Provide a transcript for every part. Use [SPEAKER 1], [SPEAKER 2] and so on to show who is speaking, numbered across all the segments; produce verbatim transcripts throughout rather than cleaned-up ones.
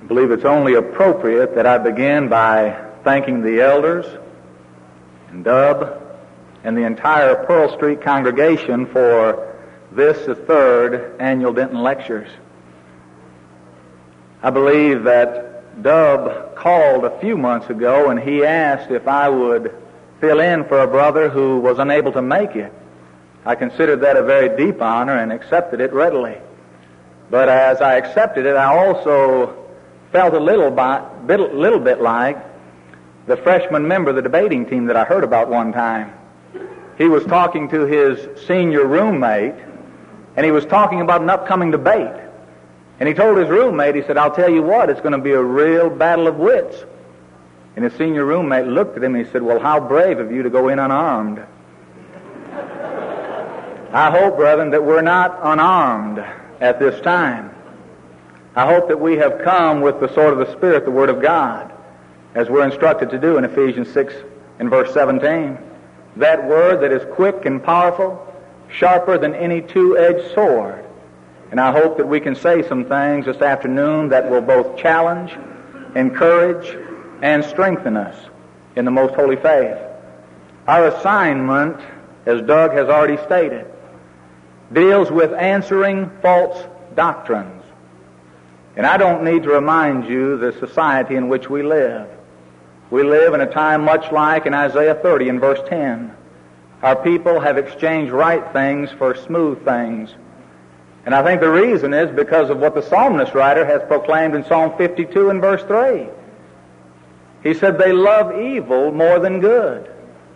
[SPEAKER 1] I believe it's only appropriate that I begin by thanking the elders and Dub and the entire Pearl Street congregation for this, the third annual Denton Lectures. I believe that Dub called a few months ago and he asked if I would fill in for a brother who was unable to make it. I considered that a very deep honor and accepted it readily. But as I accepted it, I also felt a little bit, little bit like the freshman member of the debating team that I heard about one time. He was talking to his senior roommate, and he was talking about an upcoming debate. And he told his roommate, he said, "I'll tell you what, it's going to be a real battle of wits." And his senior roommate looked at him and he said, "Well, how brave of you to go in unarmed." I hope, brethren, that we're not unarmed at this time. I hope that we have come with the sword of the Spirit, the Word of God, as we're instructed to do in Ephesians six and verse seventeen. That Word that is quick and powerful, sharper than any two-edged sword. And I hope that we can say some things this afternoon that will both challenge, encourage, and strengthen us in the most holy faith. Our assignment, as Doug has already stated, deals with answering false doctrines. And I don't need to remind you the society in which we live. We live in a time much like in Isaiah thirty and verse ten. Our people have exchanged right things for smooth things. And I think the reason is because of what the psalmist writer has proclaimed in Psalm fifty-two and verse three. He said they love evil more than good,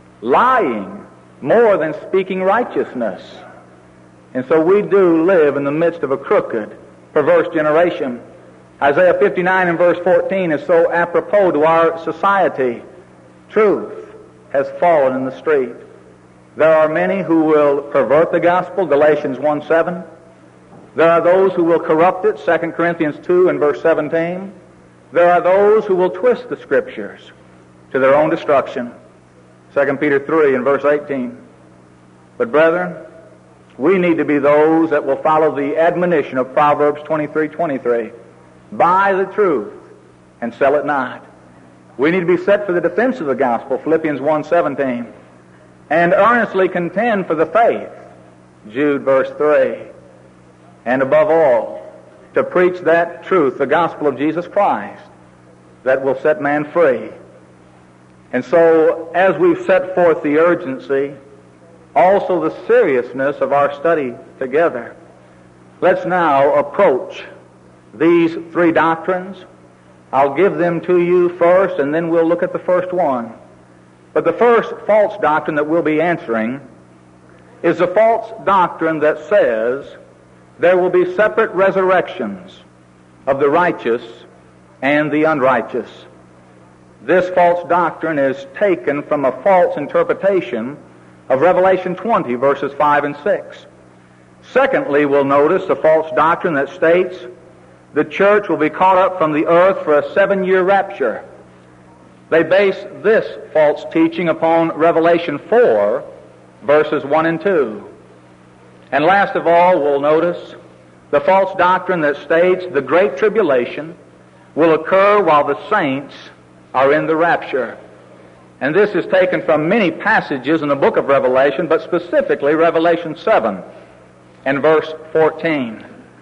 [SPEAKER 1] lying more than speaking righteousness. And so we do live in the midst of a crooked, perverse generation. Isaiah fifty-nine and verse fourteen is so apropos to our society. Truth has fallen in the street. There are many who will pervert the gospel, Galatians one seven. There are those who will corrupt it, Second Corinthians two and verse seventeen. There are those who will twist the Scriptures to their own destruction, Second Peter three and verse eighteen. But brethren, we need to be those that will follow the admonition of Proverbs twenty-three twenty-three. Buy the truth and sell it not. We need to be set for the defense of the gospel, Philippians one seventeen. And earnestly contend for the faith, Jude verse three. And above all, to preach that truth, the gospel of Jesus Christ, that will set man free. And so, as we've set forth the urgency, also the seriousness of our study together, let's now approach these three doctrines. I'll give them to you first, and then we'll look at the first one. But the first false doctrine that we'll be answering is the false doctrine that says there will be separate resurrections of the righteous and the unrighteous. This false doctrine is taken from a false interpretation of Revelation twenty, verses five and six. Secondly, we'll notice the false doctrine that states the church will be caught up from the earth for a seven-year rapture. They base this false teaching upon Revelation four, verses one and two. And last of all, we'll notice the false doctrine that states the Great Tribulation will occur while the saints are in the rapture. And this is taken from many passages in the book of Revelation, but specifically Revelation seven and verse fourteen.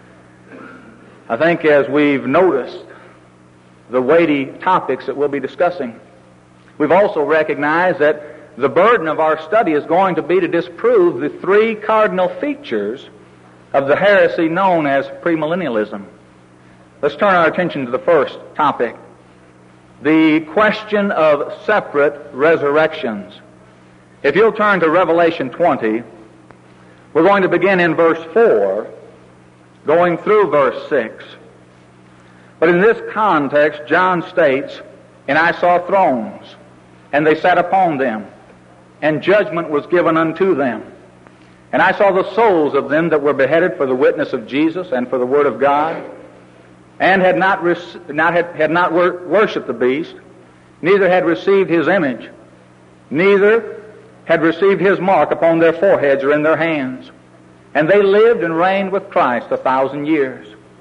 [SPEAKER 1] I think as we've noticed the weighty topics that we'll be discussing, we've also recognized that the burden of our study is going to be to disprove the three cardinal features of the heresy known as premillennialism. Let's turn our attention to the first topic, the question of separate resurrections. If you'll turn to Revelation twenty, we're going to begin in verse four, going through verse six. But in this context, John states, "And I saw thrones, and they sat upon them, and judgment was given unto them. And I saw the souls of them that were beheaded for the witness of Jesus and for the word of God, and had not, rec- not, had, had not wor- worshipped the beast, neither had received his image, neither had received his mark upon their foreheads or in their hands. And they lived and reigned with Christ a thousand years.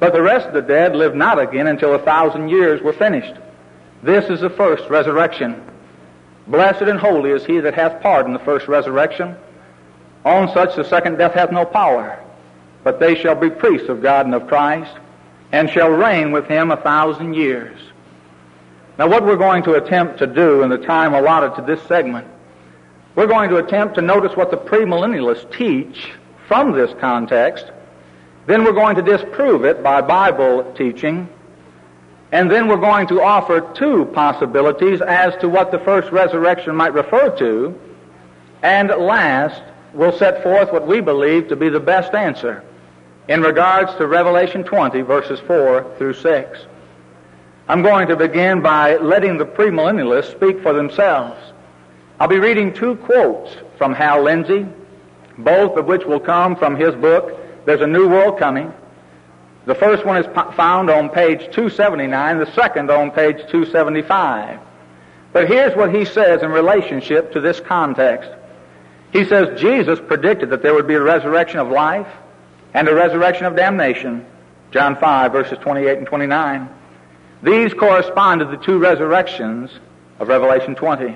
[SPEAKER 1] But the rest of the dead lived not again until a thousand years were finished. This is the first resurrection. Blessed and holy is he that hath part in the first resurrection. On such the second death hath no power, but they shall be priests of God and of Christ, and shall reign with him a thousand years. Now what we're going to attempt to do in the time allotted to this segment, we're going to attempt to notice what the premillennialists teach from this context. Then we're going to disprove it by Bible teaching. And then we're going to offer two possibilities as to what the first resurrection might refer to. And last, we'll set forth what we believe to be the best answer in regards to Revelation twenty, verses four through six. I'm going to begin by letting the premillennialists speak for themselves. I'll be reading two quotes from Hal Lindsey, both of which will come from his book, There's a New World Coming. The first one is found on page two seventy-nine, the second on page two seventy-five. But here's what he says in relationship to this context. He says Jesus predicted that there would be a resurrection of life and a resurrection of damnation. John five, verses twenty-eight and twenty-nine. These correspond to the two resurrections of Revelation twenty.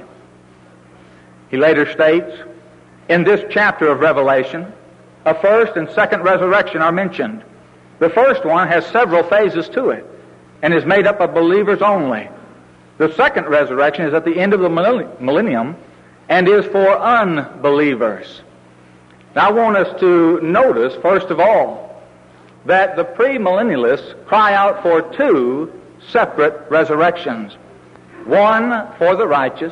[SPEAKER 1] He later states, in this chapter of Revelation, a first and second resurrection are mentioned. The first one has several phases to it and is made up of believers only. The second resurrection is at the end of the millennium and is for unbelievers. Now I want us to notice, first of all, that the premillennialists cry out for two separate resurrections. One for the righteous,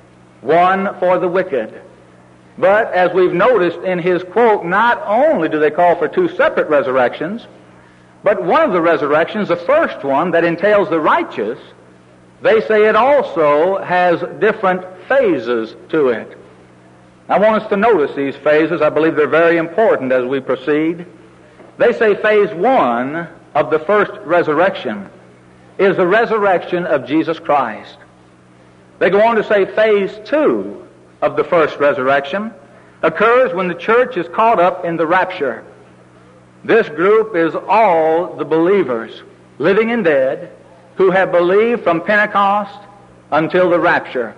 [SPEAKER 1] one for the wicked. But as we've noticed in his quote, not only do they call for two separate resurrections, but one of the resurrections, the first one that entails the righteous, they say it also has different phases to it. I want us to notice these phases. I believe they're very important as we proceed. They say phase one of the first resurrection is the resurrection of Jesus Christ. They go on to say phase two of the first resurrection occurs when the church is caught up in the rapture. This group is all the believers, living and dead, who have believed from Pentecost until the rapture.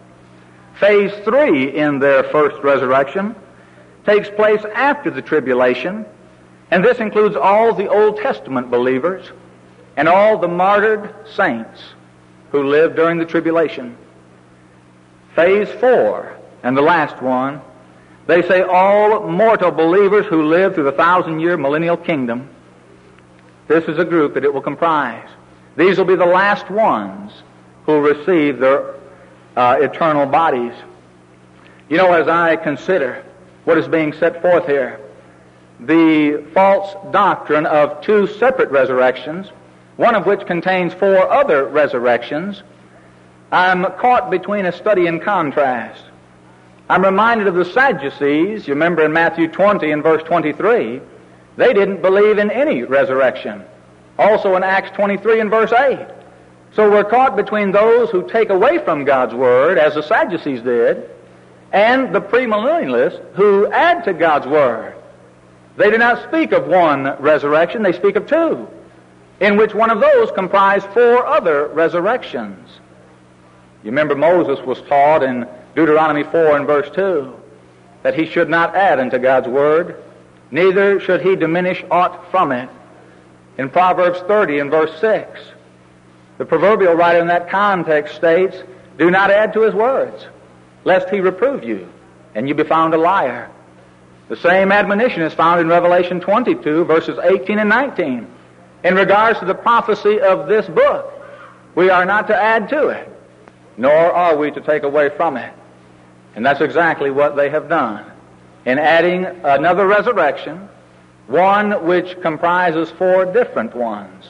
[SPEAKER 1] Phase three in their first resurrection takes place after the tribulation, and this includes all the Old Testament believers and all the martyred saints who lived during the tribulation. Phase four, and the last one, they say all mortal believers who live through the thousand-year millennial kingdom. This is a group that it will comprise. These will be the last ones who will receive their uh, eternal bodies. You know, as I consider what is being set forth here, the false doctrine of two separate resurrections, one of which contains four other resurrections, I'm caught between a study and contrast. I'm reminded of the Sadducees. You remember in Matthew twenty and verse twenty-three, they didn't believe in any resurrection. Also in Acts twenty-three and verse eight. So we're caught between those who take away from God's Word, as the Sadducees did, and the premillennialists who add to God's Word. They do not speak of one resurrection, they speak of two, in which one of those comprised four other resurrections. You remember Moses was taught in Deuteronomy four and verse two that he should not add unto God's Word, neither should he diminish aught from it. In Proverbs thirty and verse six, the proverbial writer in that context states, do not add to his words, lest he reprove you, and you be found a liar. The same admonition is found in Revelation twenty-two, verses eighteen and nineteen. In regards to the prophecy of this book, we are not to add to it, nor are we to take away from it. And that's exactly what they have done in adding another resurrection, one which comprises four different ones.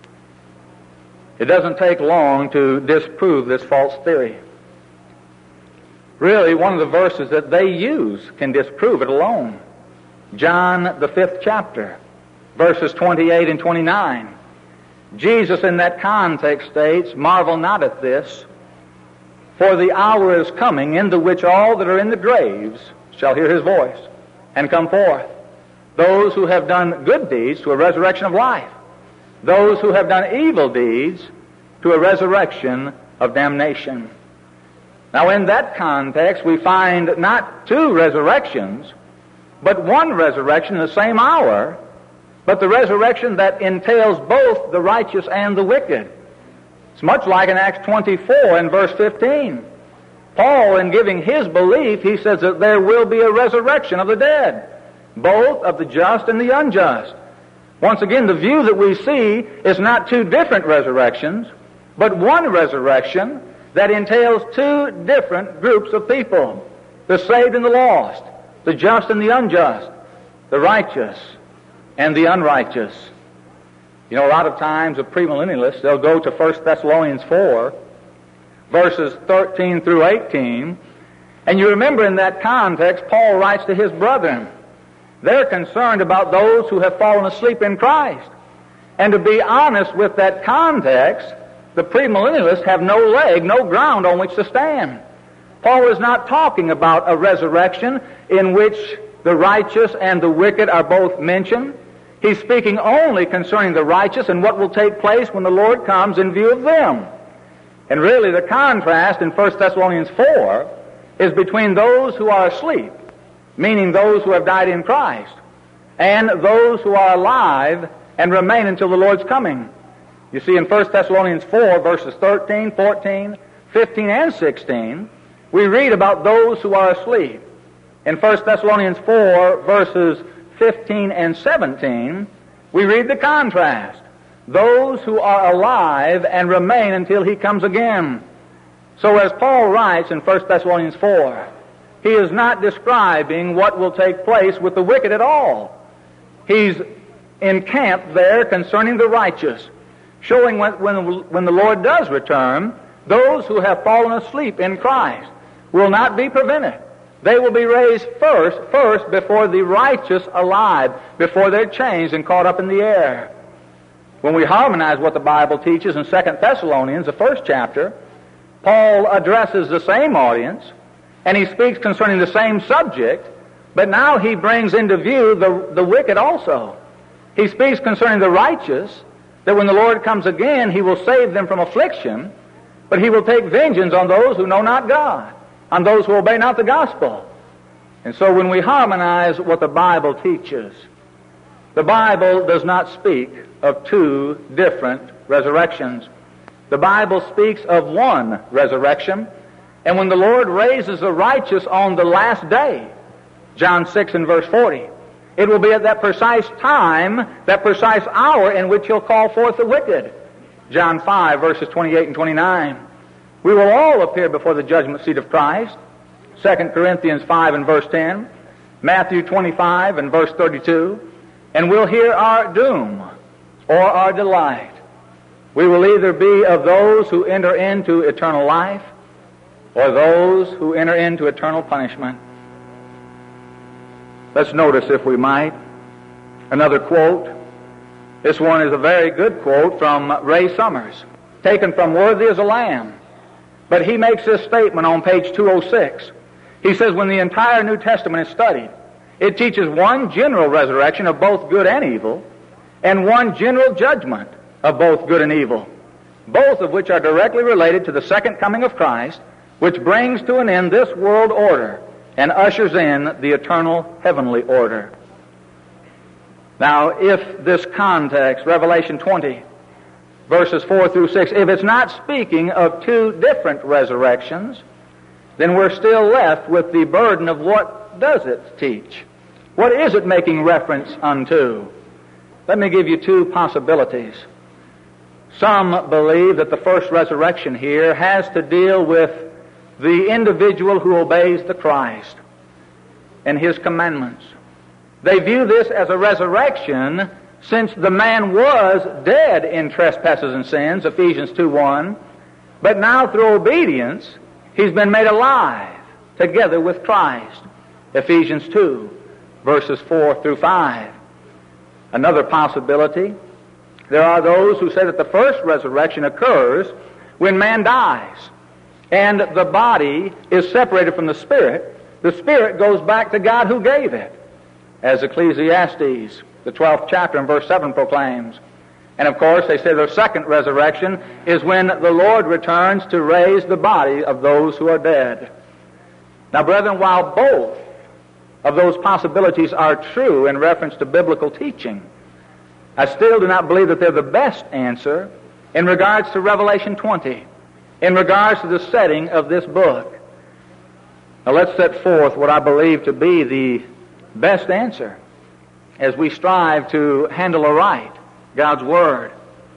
[SPEAKER 1] It doesn't take long to disprove this false theory. Really, one of the verses that they use can disprove it alone. John, the fifth chapter, verses twenty-eight and twenty-nine. Jesus in that context states, marvel not at this, for the hour is coming in the which all that are in the graves shall hear his voice and come forth. Those who have done good deeds to a resurrection of life, those who have done evil deeds to a resurrection of damnation. Now, in that context, we find not two resurrections, but one resurrection in the same hour, but the resurrection that entails both the righteous and the wicked. It's much like in Acts twenty-four and verse fifteen. Paul, in giving his belief, he says that there will be a resurrection of the dead, both of the just and the unjust. Once again, the view that we see is not two different resurrections, but one resurrection that entails two different groups of people, the saved and the lost, the just and the unjust, the righteous and the unrighteous. You know, a lot of times the premillennialists, they'll go to First Thessalonians four, verses thirteen through eighteen, and you remember in that context, Paul writes to his brethren. They're concerned about those who have fallen asleep in Christ. And to be honest with that context, the premillennialists have no leg, no ground on which to stand. Paul is not talking about a resurrection in which the righteous and the wicked are both mentioned. He's speaking only concerning the righteous and what will take place when the Lord comes in view of them. And really the contrast in First Thessalonians four is between those who are asleep, meaning those who have died in Christ, and those who are alive and remain until the Lord's coming. You see, in First Thessalonians four, verses thirteen, fourteen, fifteen, and sixteen, we read about those who are asleep. In First Thessalonians four, verses fifteen and seventeen, we read the contrast. Those who are alive and remain until he comes again. So as Paul writes in First Thessalonians four, he is not describing what will take place with the wicked at all. He's encamped there concerning the righteous, showing when, when, when the Lord does return, those who have fallen asleep in Christ will not be prevented. They will be raised first, first before the righteous alive, before they're changed and caught up in the air. When we harmonize what the Bible teaches in Second Thessalonians, the first chapter, Paul addresses the same audience, and he speaks concerning the same subject, but now he brings into view the, the wicked also. He speaks concerning the righteous, that when the Lord comes again, he will save them from affliction, but he will take vengeance on those who know not God, on those who obey not the gospel. And so when we harmonize what the Bible teaches, the Bible does not speak of two different resurrections. The Bible speaks of one resurrection, and when the Lord raises the righteous on the last day, John six and verse forty, it will be at that precise time, that precise hour in which he'll call forth the wicked. John five, verses twenty-eight and twenty-nine. We will all appear before the judgment seat of Christ. Second Corinthians five and verse ten. Matthew twenty-five and verse thirty-two. And we'll hear our doom or our delight. We will either be of those who enter into eternal life or those who enter into eternal punishment. Let's notice, if we might, another quote. This one is a very good quote from Ray Summers, taken from Worthy as a Lamb. But he makes this statement on page two oh six. He says, when the entire New Testament is studied, it teaches one general resurrection of both good and evil, and one general judgment of both good and evil, both of which are directly related to the second coming of Christ, which brings to an end this world order and ushers in the eternal heavenly order. Now, if this context, Revelation twenty, verses four through six, if it's not speaking of two different resurrections, then we're still left with the burden of what does it teach? What is it making reference unto? Let me give you two possibilities. Some believe that the first resurrection here has to deal with the individual who obeys the Christ and his commandments. They view this as a resurrection since the man was dead in trespasses and sins, Ephesians two one, but now through obedience he's been made alive together with Christ, Ephesians two, verses four through five. Another possibility, there are those who say that the first resurrection occurs when man dies and the body is separated from the spirit. The spirit goes back to God who gave it, as Ecclesiastes, the twelfth chapter and verse seven proclaims. And of course, they say the second resurrection is when the Lord returns to raise the body of those who are dead. Now, brethren, while both of those possibilities are true in reference to biblical teaching, I still do not believe that they're the best answer in regards to Revelation twenty, in regards to the setting of this book. Now, let's set forth what I believe to be the best answer as we strive to handle aright God's Word.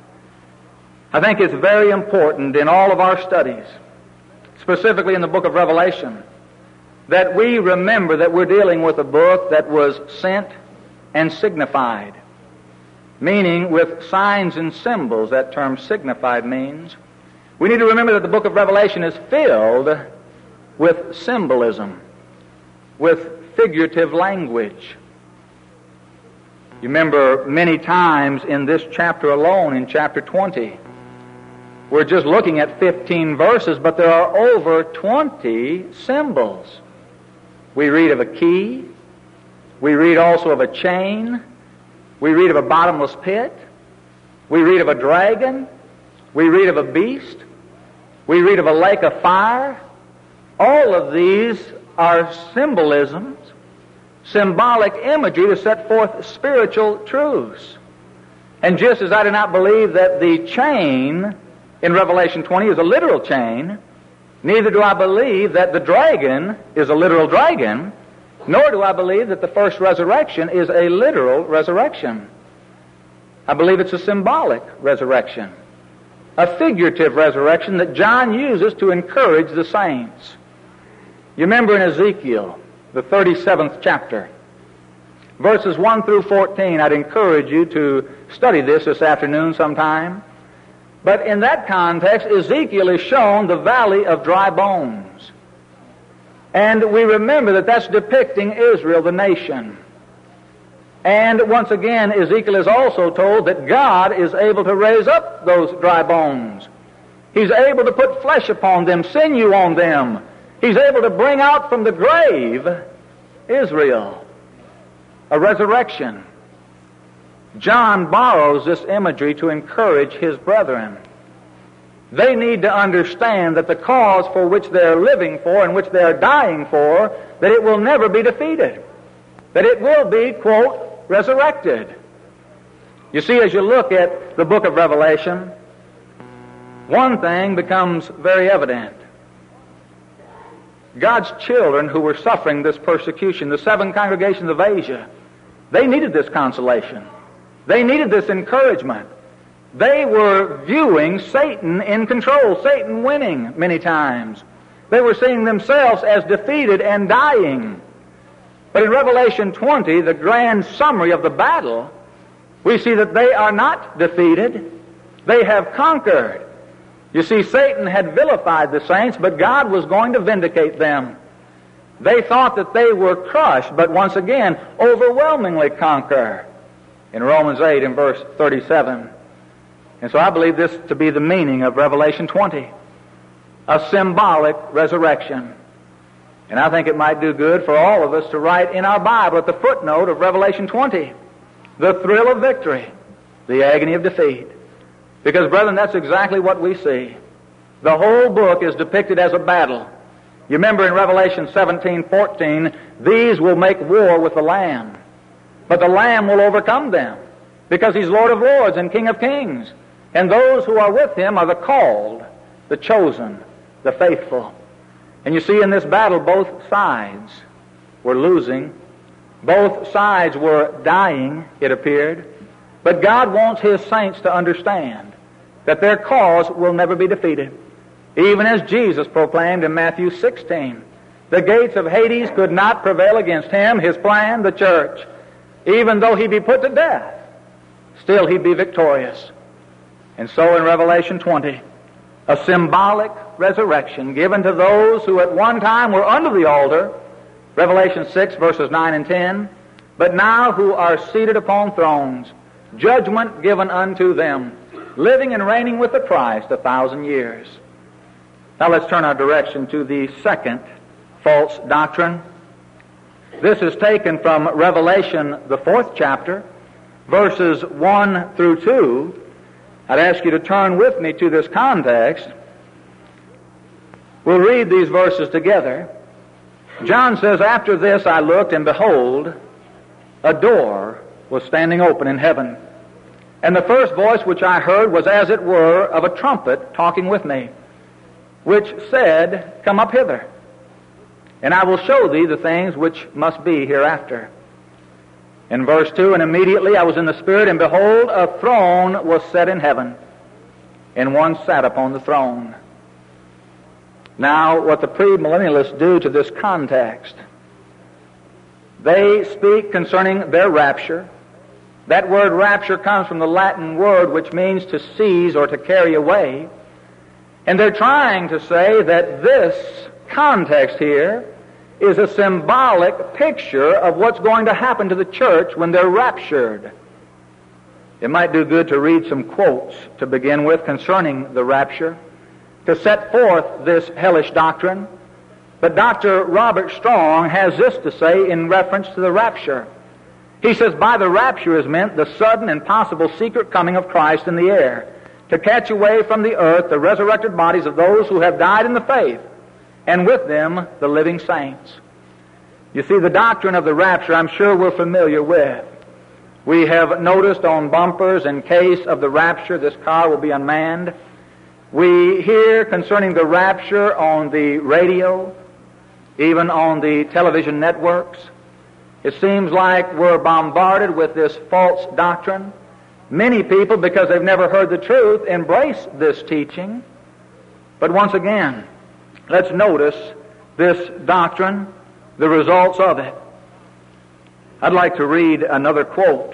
[SPEAKER 1] I think it's very important in all of our studies, specifically in the book of Revelation, that we remember that we're dealing with a book that was sent and signified, meaning with signs and symbols. That term signified means. We need to remember that the book of Revelation is filled with symbolism, with figurative language. You remember many times in this chapter alone, in chapter twenty, we're just looking at fifteen verses, but there are over twenty symbols. We read of a key. We read also of a chain. We read of a bottomless pit. We read of a dragon. We read of a beast. We read of a lake of fire. All of these are symbolisms, symbolic imagery to set forth spiritual truths. And just as I do not believe that the chain in Revelation twenty is a literal chain, neither do I believe that the dragon is a literal dragon, nor do I believe that the first resurrection is a literal resurrection. I believe it's a symbolic resurrection, a figurative resurrection that John uses to encourage the saints. You remember in Ezekiel, the thirty-seventh chapter, verses one through fourteen, I'd encourage you to study this this afternoon sometime. But in that context, Ezekiel is shown the valley of dry bones. And we remember that that's depicting Israel, the nation. And once again, Ezekiel is also told that God is able to raise up those dry bones. He's able to put flesh upon them, sinew on them. He's able to bring out from the grave Israel, a resurrection. John borrows this imagery to encourage his brethren. They need to understand that the cause for which they're living for and which they're dying for, that it will never be defeated. That it will be, quote, resurrected. You see, as you look at the book of Revelation, one thing becomes very evident. God's children who were suffering this persecution, the seven congregations of Asia, they needed this consolation. They needed this encouragement. They were viewing Satan in control, Satan winning many times. They were seeing themselves as defeated and dying. But in Revelation twenty, the grand summary of the battle, we see that they are not defeated. They have conquered. You see, Satan had vilified the saints, but God was going to vindicate them. They thought that they were crushed, but once again, overwhelmingly conquer. In Romans eight and verse thirty-seven. And so I believe this to be the meaning of Revelation twenty. A symbolic resurrection. And I think it might do good for all of us to write in our Bible at the footnote of Revelation twenty, the thrill of victory, the agony of defeat. Because, brethren, that's exactly what we see. The whole book is depicted as a battle. You remember in Revelation seventeen fourteen, these will make war with the Lamb. But the Lamb will overcome them, because He's Lord of Lords and King of Kings. And those who are with Him are the called, the chosen, the faithful. And you see, in this battle, both sides were losing. Both sides were dying, it appeared. But God wants His saints to understand that their cause will never be defeated. Even as Jesus proclaimed in Matthew sixteen, the gates of Hades could not prevail against Him, His plan, the church. Even though He be put to death, still He'd be victorious. And so in Revelation twenty, a symbolic resurrection given to those who at one time were under the altar, Revelation six verses nine and ten, but now who are seated upon thrones, judgment given unto them, living and reigning with the Christ a thousand years. Now let's turn our direction to the second false doctrine. This is taken from Revelation, the fourth chapter, verses one through two, I'd ask you to turn with me to this context. We'll read these verses together. John says, "After this I looked, and behold, a door was standing open in heaven. And the first voice which I heard was as it were of a trumpet talking with me, which said, Come up hither, and I will show thee the things which must be hereafter." In verse two, "And immediately I was in the Spirit, and behold, a throne was set in heaven, and one sat upon the throne." Now, what the premillennialists do to this context, they speak concerning their rapture. That word rapture comes from the Latin word which means to seize or to carry away. And they're trying to say that this context here is a symbolic picture of what's going to happen to the church when they're raptured. It might do good to read some quotes to begin with concerning the rapture, to set forth this hellish doctrine. But Doctor Robert Strong has this to say in reference to the rapture. He says, "By the rapture is meant the sudden and possible secret coming of Christ in the air, to catch away from the earth the resurrected bodies of those who have died in the faith, and with them the living saints." You see, the doctrine of the rapture I'm sure we're familiar with. We have noticed on bumpers, in case of the rapture, this car will be unmanned. We hear concerning the rapture on the radio, even on the television networks. It seems like we're bombarded with this false doctrine. Many people, because they've never heard the truth, embrace this teaching. But once again, let's notice this doctrine, the results of it. I'd like to read another quote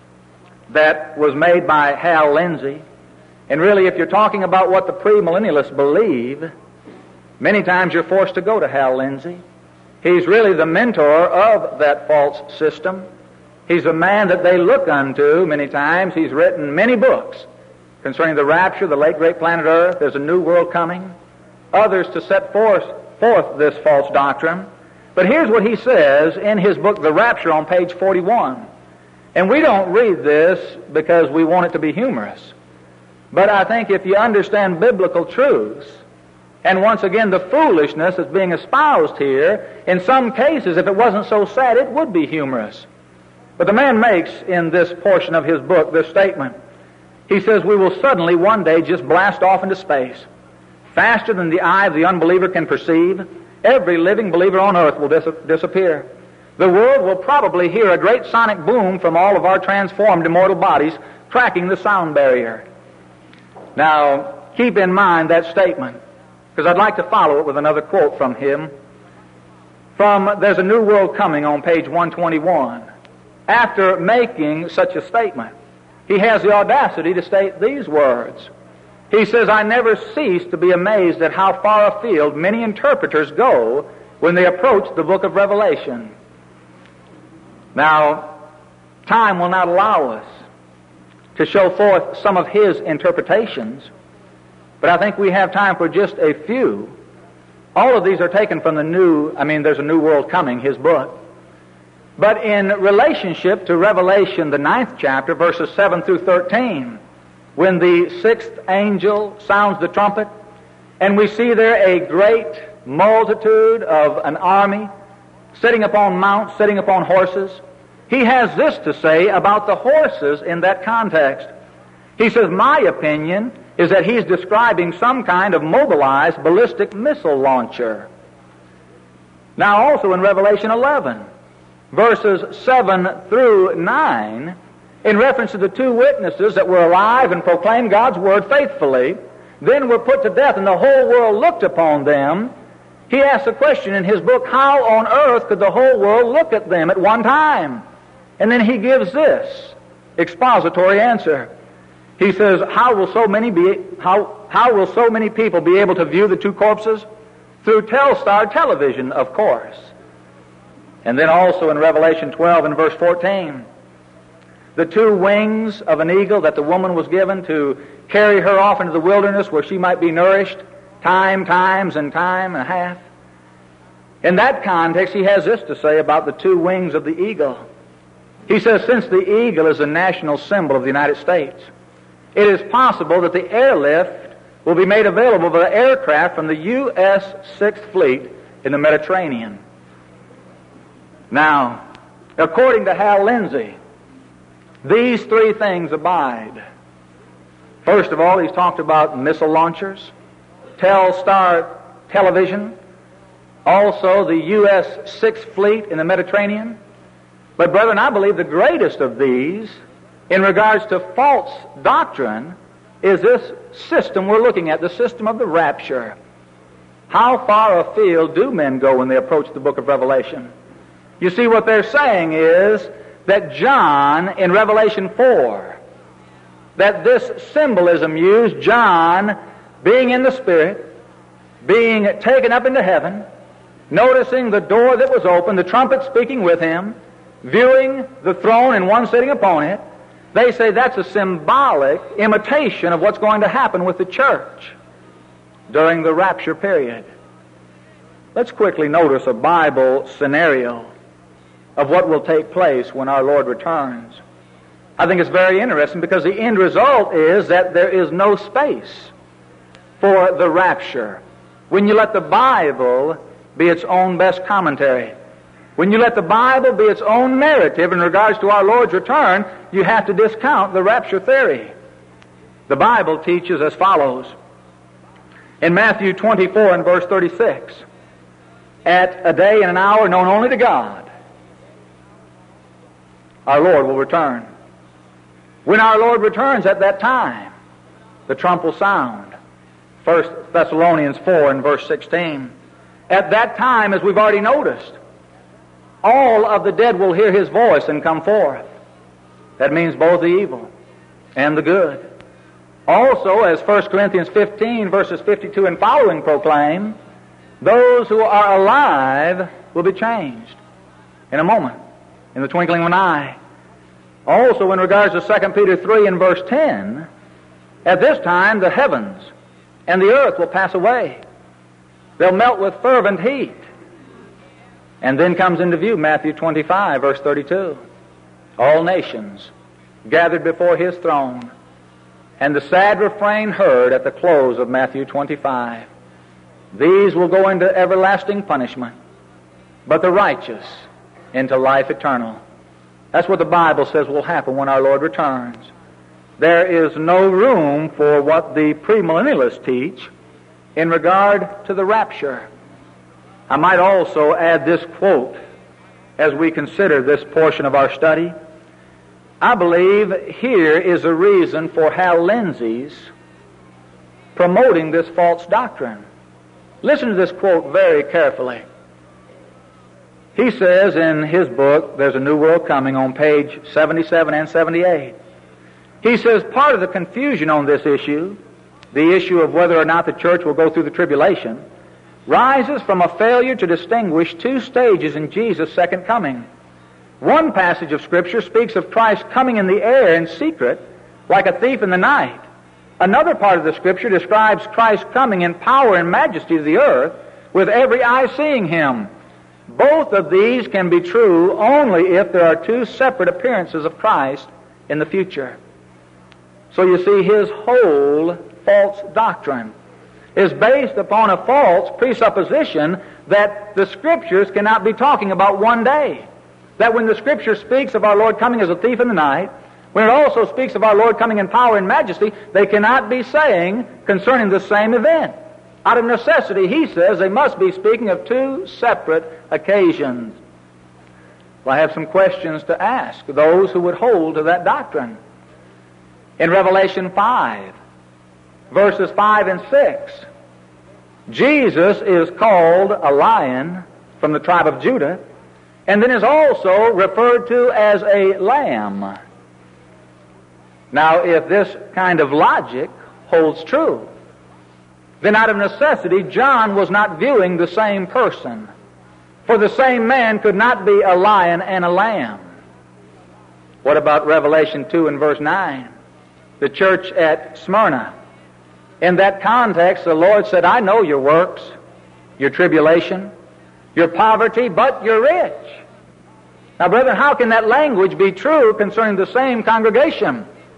[SPEAKER 1] that was made by Hal Lindsey. And really, if you're talking about what the premillennialists believe, many times you're forced to go to Hal Lindsey. He's really the mentor of that false system. He's a man that they look unto many times. He's written many books concerning the rapture, the late great planet Earth, there's a new world coming, others to set forth, forth this false doctrine. But here's what he says in his book, The Rapture, on page forty-one. And we don't read this because we want it to be humorous. But I think if you understand biblical truths, and once again the foolishness that's being espoused here, in some cases, if it wasn't so sad, it would be humorous. But the man makes in this portion of his book this statement. He says, "We will suddenly one day just blast off into space. Faster than the eye of the unbeliever can perceive, every living believer on earth will dis- disappear. The world will probably hear a great sonic boom from all of our transformed immortal bodies cracking the sound barrier." Now, keep in mind that statement, because I'd like to follow it with another quote from him. From There's a New World Coming on page one twenty-one. After making such a statement, he has the audacity to state these words. He says, "I never cease to be amazed at how far afield many interpreters go when they approach the book of Revelation." Now, time will not allow us to show forth some of his interpretations, but I think we have time for just a few. All of these are taken from the new, I mean, There's a New World Coming, his book. But in relationship to Revelation, the ninth chapter, verses seven through thirteen, when the sixth angel sounds the trumpet, and we see there a great multitude of an army sitting upon mounts, sitting upon horses, he has this to say about the horses in that context. He says, "My opinion is that he's describing some kind of mobilized ballistic missile launcher." Now also in Revelation eleven, verses seven through nine, in reference to the two witnesses that were alive and proclaimed God's word faithfully, then were put to death and the whole world looked upon them, he asks a question in his book, how on earth could the whole world look at them at one time? And then he gives this expository answer. He says, how will so many be, how, how will so many people be able to view the two corpses? Through Telstar television, of course. And then also in Revelation twelve and verse fourteen, the two wings of an eagle that the woman was given to carry her off into the wilderness where she might be nourished time, times, and time and a half. In that context, he has this to say about the two wings of the eagle. He says, since the eagle is a national symbol of the United States, it is possible that the airlift will be made available by the aircraft from the U S Sixth Fleet in the Mediterranean. Now, according to Hal Lindsey, these three things abide. First of all, he's talked about missile launchers, Telstar television, also the U S Sixth Fleet in the Mediterranean. But brethren, I believe the greatest of these, in regards to false doctrine, is this system we're looking at, the system of the rapture. How far afield do men go when they approach the book of Revelation? You see, what they're saying is that John, in Revelation four, that this symbolism used, John being in the Spirit, being taken up into heaven, noticing the door that was open, the trumpet speaking with him, viewing the throne and one sitting upon it, they say that's a symbolic imitation of what's going to happen with the church during the rapture period. Let's quickly notice a Bible scenario of what will take place when our Lord returns. I think it's very interesting because the end result is that there is no space for the rapture. When you let the Bible be its own best commentary, when you let the Bible be its own narrative in regards to our Lord's return, you have to discount the rapture theory. The Bible teaches as follows. In Matthew twenty-four and verse thirty-six, at a day and an hour known only to God, our Lord will return. When our Lord returns at that time, the trump will sound. First Thessalonians four and verse sixteen. At that time, as we've already noticed, all of the dead will hear His voice and come forth. That means both the evil and the good. Also, as First Corinthians fifteen, verses fifty-two and following proclaim, those who are alive will be changed in a moment, in the twinkling of an eye. Also, in regards to Second Peter three and verse ten, at this time the heavens and the earth will pass away. They'll melt with fervent heat. And then comes into view Matthew twenty-five, verse thirty-two. All nations gathered before His throne, and the sad refrain heard at the close of Matthew twenty-five. These will go into everlasting punishment, but the righteous into life eternal. That's what the Bible says will happen when our Lord returns. There is no room for what the premillennialists teach in regard to the rapture. I might also add this quote as we consider this portion of our study. I believe here is a reason for Hal Lindsey's promoting this false doctrine. Listen to this quote very carefully. He says in his book, There's a New World Coming, on page seventy-seven and seventy-eight, he says part of the confusion on this issue, the issue of whether or not the church will go through the tribulation, rises from a failure to distinguish two stages in Jesus' second coming. One passage of Scripture speaks of Christ coming in the air in secret, like a thief in the night. Another part of the Scripture describes Christ coming in power and majesty to the earth, with every eye seeing Him. Both of these can be true only if there are two separate appearances of Christ in the future. So you see, his whole false doctrine is based upon a false presupposition that the Scriptures cannot be talking about one day. That when the Scripture speaks of our Lord coming as a thief in the night, when it also speaks of our Lord coming in power and majesty, they cannot be saying concerning the same event. Out of necessity, he says, they must be speaking of two separate occasions. Well, I have some questions to ask those who would hold to that doctrine. In Revelation five, verses five and six, Jesus is called a lion from the tribe of Judah, and then is also referred to as a lamb. Now, if this kind of logic holds true, then out of necessity, John was not viewing the same person. For the same man could not be a lion and a lamb. What about Revelation two and verse nine? The church at Smyrna. In that context, the Lord said, I know your works, your tribulation, your poverty, but you're rich. Now, brethren, how can that language be true concerning the same congregation?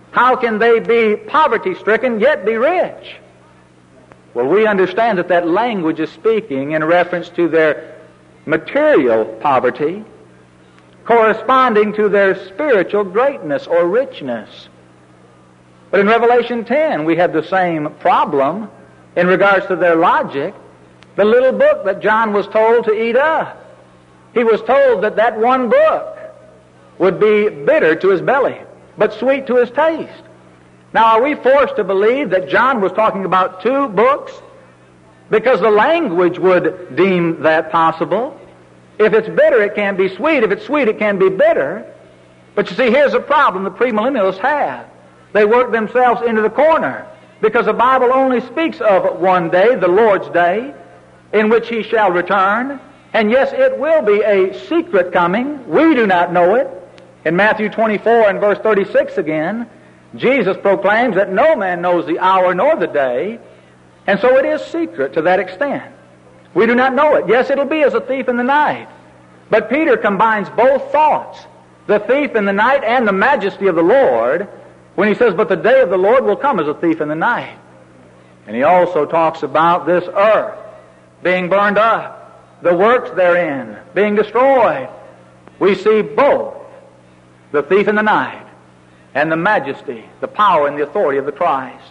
[SPEAKER 1] How can they be poverty-stricken yet be rich? Well, we understand that that language is speaking in reference to their material poverty, corresponding to their spiritual greatness or richness. But in Revelation ten, we have the same problem in regards to their logic. The little book that John was told to eat up. He was told that that one book would be bitter to his belly, but sweet to his taste. Now, are we forced to believe that John was talking about two books? Because the language would deem that possible. If it's bitter, it can be sweet. If it's sweet, it can be bitter. But you see, here's a problem the premillennialists have. They work themselves into the corner because the Bible only speaks of one day, the Lord's day, in which He shall return. And yes, it will be a secret coming. We do not know it. In Matthew twenty-four and verse thirty-six again, Jesus proclaims that no man knows the hour nor the day, and so it is secret to that extent. We do not know it. Yes, it'll be as a thief in the night. But Peter combines both thoughts, the thief in the night and the majesty of the Lord, when he says, but the day of the Lord will come as a thief in the night. And he also talks about this earth being burned up, the works therein being destroyed. We see both the thief in the night and the majesty, the power and the authority of the Christ.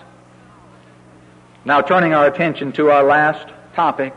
[SPEAKER 1] Now, turning our attention to our last topic,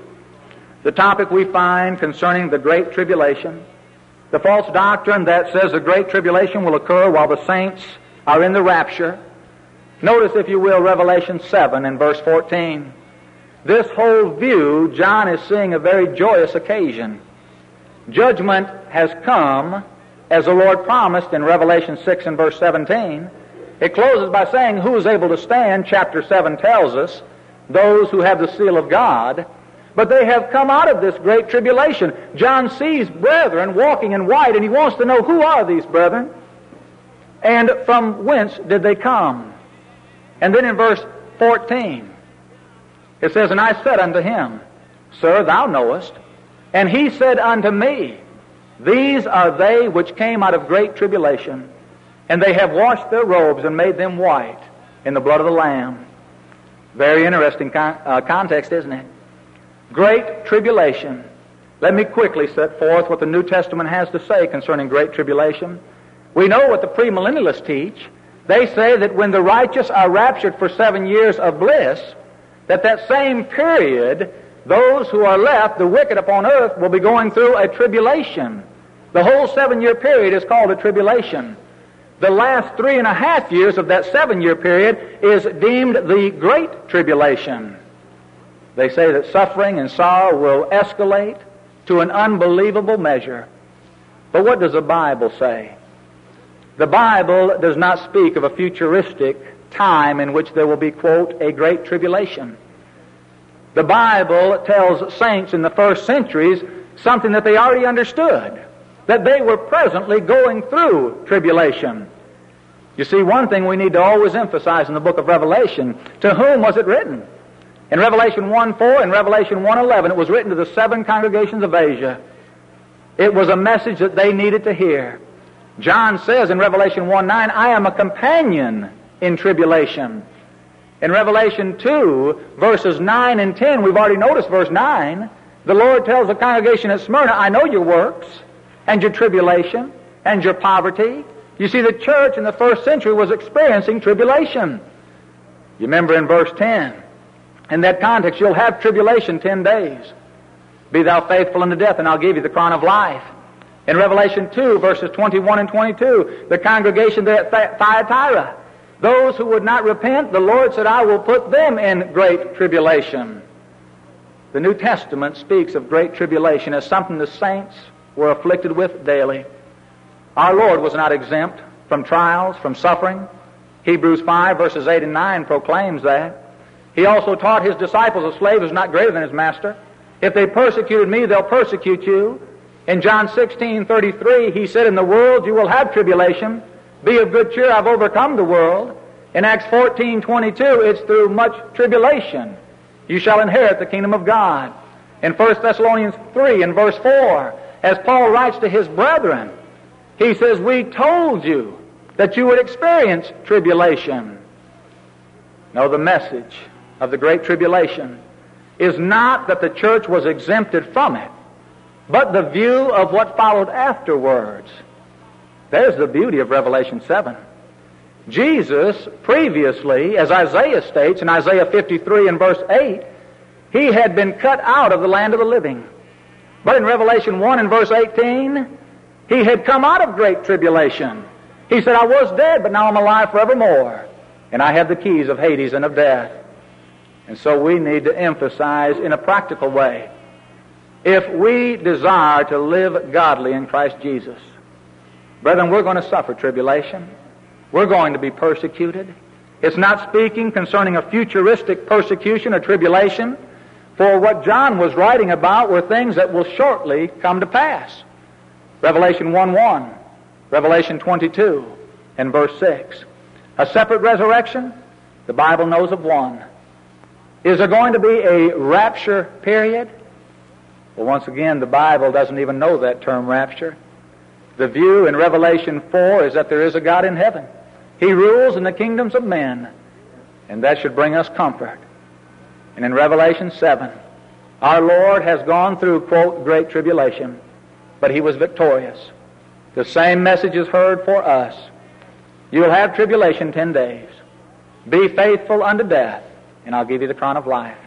[SPEAKER 1] the topic we find concerning the Great Tribulation, the false doctrine that says the Great Tribulation will occur while the saints are in the rapture. Notice, if you will, Revelation seven and verse fourteen. This whole view, John is seeing a very joyous occasion. Judgment has come, as the Lord promised in Revelation six and verse seventeen. It closes by saying, who is able to stand? Chapter seven tells us, those who have the seal of God. But they have come out of this great tribulation. John sees brethren walking in white, and he wants to know, who are these brethren? And from whence did they come? And then in verse fourteen, it says, and I said unto him, Sir, thou knowest. And he said unto me, these are they which came out of great tribulation, and they have washed their robes and made them white in the blood of the Lamb. Very interesting con- uh, context, isn't it? Great tribulation. Let me quickly set forth what the New Testament has to say concerning great tribulation. We know what the premillennialists teach. They say that when the righteous are raptured for seven years of bliss, that that same period, those who are left, the wicked upon earth, will be going through a tribulation. The whole seven-year period is called a tribulation. The last three and a half years of that seven-year period is deemed the Great Tribulation. They say that suffering and sorrow will escalate to an unbelievable measure. But what does the Bible say? The Bible does not speak of a futuristic time in which there will be, quote, a great tribulation. The Bible tells saints in the first centuries something that they already understood, that they were presently going through tribulation. You see, one thing we need to always emphasize in the book of Revelation, to whom was it written? In Revelation one four and Revelation one eleven, it was written to the seven congregations of Asia. It was a message that they needed to hear. John says in Revelation one nine, I am a companion in tribulation. In Revelation two, verses nine and ten, we've already noticed verse nine, the Lord tells the congregation at Smyrna, I know your works, and your tribulation, and your poverty. You see, the church in the first century was experiencing tribulation. You remember in verse ten, in that context, you'll have tribulation ten days. Be thou faithful unto death, and I'll give you the crown of life. In Revelation two, verses twenty-one and twenty-two, the congregation there at Thyatira, those who would not repent, the Lord said, I will put them in great tribulation. The New Testament speaks of great tribulation as something the saints were afflicted with daily. Our Lord was not exempt from trials, from suffering. Hebrews five, verses eight and nine proclaims that. He also taught His disciples, a slave is not greater than his master. If they persecuted me, they'll persecute you. In John sixteen thirty-three, He said, in the world you will have tribulation. Be of good cheer, I've overcome the world. In Acts fourteen twenty-two, it's through much tribulation you shall inherit the kingdom of God. In First Thessalonians three and verse four, as Paul writes to his brethren, he says, we told you that you would experience tribulation. No, the message of the Great Tribulation is not that the church was exempted from it, but the view of what followed afterwards. There's the beauty of Revelation seven. Jesus, previously, as Isaiah states in Isaiah fifty-three and verse eight, he had been cut out of the land of the living. But in Revelation one and verse eighteen, he had come out of great tribulation. He said, I was dead, but now I'm alive forevermore. And I have the keys of Hades and of death. And so we need to emphasize in a practical way, if we desire to live godly in Christ Jesus, brethren, we're going to suffer tribulation. We're going to be persecuted. It's not speaking concerning a futuristic persecution or tribulation, for what John was writing about were things that will shortly come to pass. Revelation one one, Revelation twenty-two and verse six. A separate resurrection? The Bible knows of one. Is there going to be a rapture period? Well, once again, the Bible doesn't even know that term rapture. The view in Revelation four is that there is a God in heaven. He rules in the kingdoms of men, and that should bring us comfort. And in Revelation seven, our Lord has gone through, quote, great tribulation, but He was victorious. The same message is heard for us. You will have tribulation ten days. Be faithful unto death, and I'll give you the crown of life.